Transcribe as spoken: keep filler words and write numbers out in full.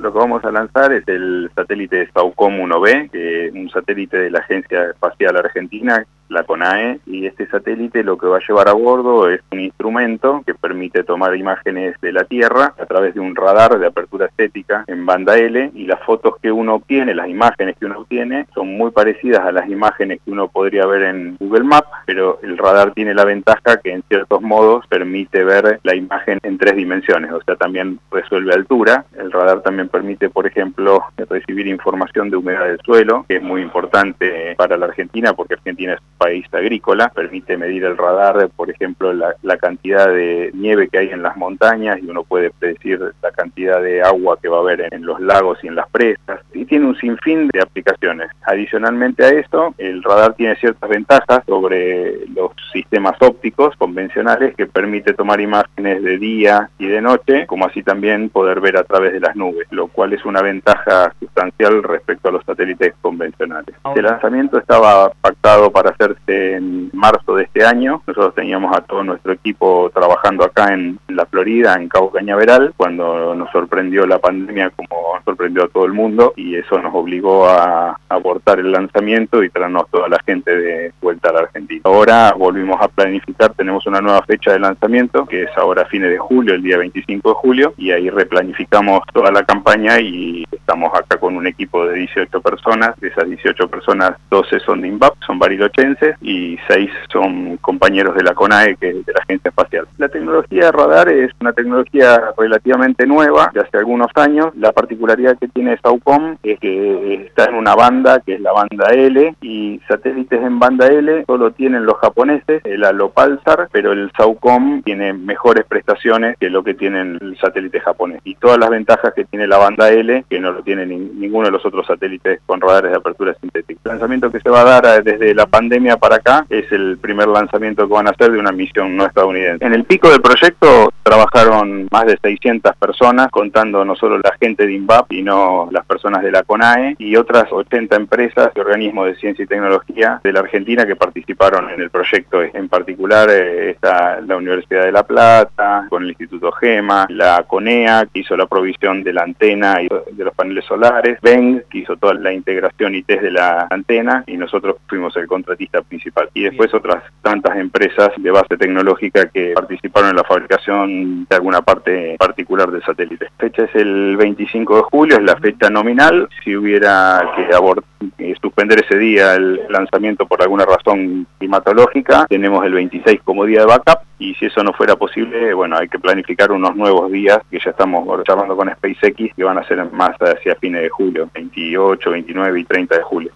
Lo que vamos a lanzar es el satélite SAOCOM uno B, que es un satélite de la Agencia Espacial Argentina, la CONAE, y este satélite lo que va a llevar a bordo es un instrumento que permite tomar imágenes de la Tierra a través de un radar de apertura estética en banda L, y las fotos que uno obtiene, las imágenes que uno obtiene, son muy parecidas a las imágenes que uno podría ver en Google Maps, pero el radar tiene la ventaja que en ciertos modos permite ver la imagen en tres dimensiones, o sea, también resuelve altura. El radar también permite, por ejemplo, recibir información de humedad del suelo, que es muy importante para la Argentina, porque Argentina es un país agrícola. Permite medir el radar, por ejemplo, la, la cantidad de nieve que hay en las montañas, y uno puede predecir la cantidad de agua que va a haber en, en los lagos y en las presas, y tiene un sinfín de aplicaciones. Adicionalmente a esto, el radar tiene ciertas ventajas sobre los sistemas ópticos convencionales, que permite tomar imágenes de día y de noche, como así también poder ver a través de las nubes, lo cual es una ventaja sustancial respecto a los satélites convencionales. Este lanzamiento estaba pactado para hacerse en marzo de este año. Nosotros teníamos a todo nuestro equipo trabajando acá en la Florida, en Cabo Cañaveral, cuando nos sorprendió la pandemia, como sorprendió a todo el mundo, y eso nos obligó a abortar el lanzamiento y traernos toda la gente de vuelta a la Argentina. Ahora volvimos a planificar, tenemos una nueva fecha de lanzamiento, que es ahora a fines de julio, el día veinticinco de julio, y ahí replanificamos toda la campaña, y estamos acá con un equipo de dieciocho personas. De esas dieciocho personas, doce son de INVAP, son barilochenses, y seis son compañeros de la CONAE, que es de la Agencia Espacial. La tecnología de radar es una tecnología relativamente nueva, de hace algunos años. La particularidad que tiene SAOCOM es que está en una banda, que es la banda L, y satélites en banda L solo tienen los japoneses, el Alopalsar, pero el SAOCOM tiene mejores prestaciones que lo que tienen el satélite japonés, y todas las ventajas que tiene la banda L, que no lo tiene ni, ninguno de los otros satélites con radares de apertura sintética. El lanzamiento que se va a dar desde la pandemia para acá es el primer lanzamiento que van a hacer de una misión no estadounidense. En el pico del proyecto trabajaron más de seiscientas personas, contando no solo la gente de INVAP, sino las personas de la CONAE y otras ochenta empresas y organismos de ciencia y tecnología de la Argentina que participaron en el proyecto. En particular eh, está la Universidad de La Plata, con el Instituto GEMA, la CONEA, que hizo la provisión de la antena y de los paneles solares, BENG, que hizo toda la integración y test de la antena, y nosotros fuimos el contratista principal. Y después otras tantas empresas de base tecnológica que participaron en la fabricación de alguna parte particular del satélite. La fecha es el veinticinco de julio, es la fecha nominal. Si hubiera que abortar, eh, suspender ese día el lanzamiento por alguna razón climatológica, tenemos el veintiséis como día de backup, y si eso no fuera posible, bueno, hay que planificar unos nuevos días, que ya estamos charlando con SpaceX, que van a ser más hacia fines de julio, veintiocho, veintinueve y treinta de julio.